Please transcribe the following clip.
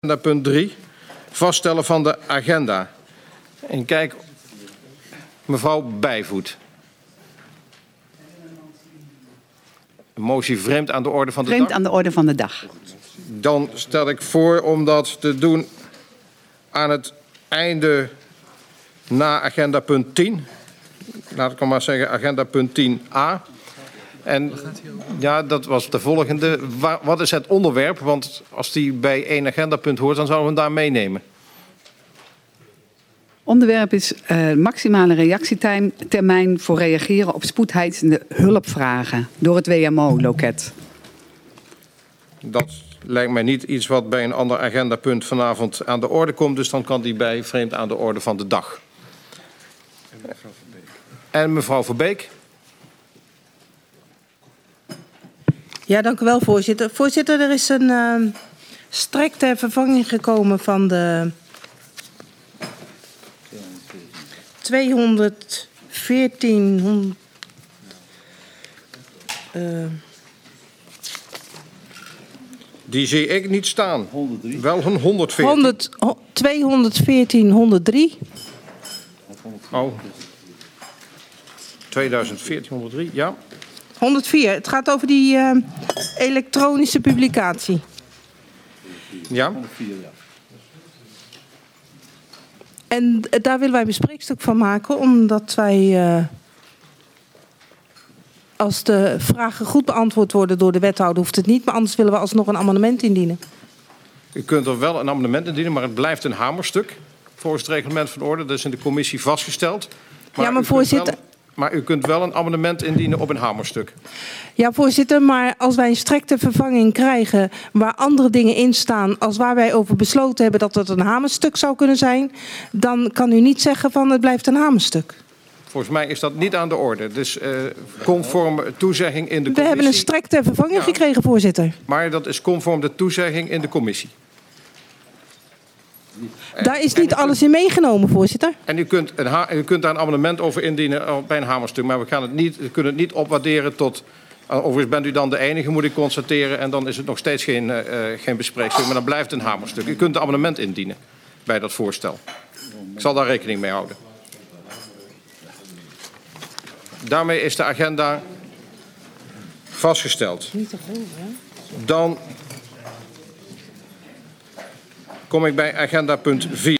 Punt 3, vaststellen van de agenda. En kijk, mevrouw Bijvoet. Een motie vreemd aan de orde van de dag? Vreemd aan de orde van de dag. Dan stel ik voor om dat te doen aan het einde na agenda punt 10. Laat ik maar zeggen agenda punt 10a. En ja, dat was de volgende. Wat is het onderwerp? Want als die bij één agendapunt hoort, dan zouden we hem daar meenemen. Onderwerp is maximale reactietermijn voor reageren op spoedeisende hulpvragen door het WMO-loket. Dat lijkt mij niet iets wat bij een ander agendapunt vanavond aan de orde komt. Dus dan kan die bij vreemd aan de orde van de dag. En mevrouw Verbeek. Ja, dank u wel, voorzitter. Voorzitter, er is een strek ter vervanging gekomen van de 214... Die zie ik niet staan. 103. Wel een 114. 214-103. Oh. 2014, 103, ja. 104. Het gaat over die elektronische publicatie. Ja. En daar willen wij een bespreekstuk van maken, omdat wij... als de vragen goed beantwoord worden door de wethouder, hoeft het niet. Maar anders willen we alsnog een amendement indienen. U kunt er wel een amendement indienen, maar het blijft een hamerstuk. Volgens het reglement van orde. Dat is in de commissie vastgesteld. Maar voorzitter... Maar u kunt wel een amendement indienen op een hamerstuk. Ja, voorzitter, maar als wij een strekte vervanging krijgen waar andere dingen in staan als waar wij over besloten hebben dat het een hamerstuk zou kunnen zijn, dan kan u niet zeggen van het blijft een hamerstuk. Volgens mij is dat niet aan de orde. Dus conform toezegging in de commissie. We hebben een strekte vervanging gekregen, voorzitter. Maar dat is conform de toezegging in de commissie. Daar is niet alles in meegenomen, voorzitter. En u kunt daar een amendement over indienen bij een hamerstuk. Maar we kunnen het niet opwaarderen tot... Overigens bent u dan de enige, moet ik constateren. En dan is het nog steeds geen bespreekstuk. Maar dan blijft het een hamerstuk. U kunt een amendement indienen bij dat voorstel. Ik zal daar rekening mee houden. Daarmee is de agenda vastgesteld. Dan kom ik bij agenda punt 4.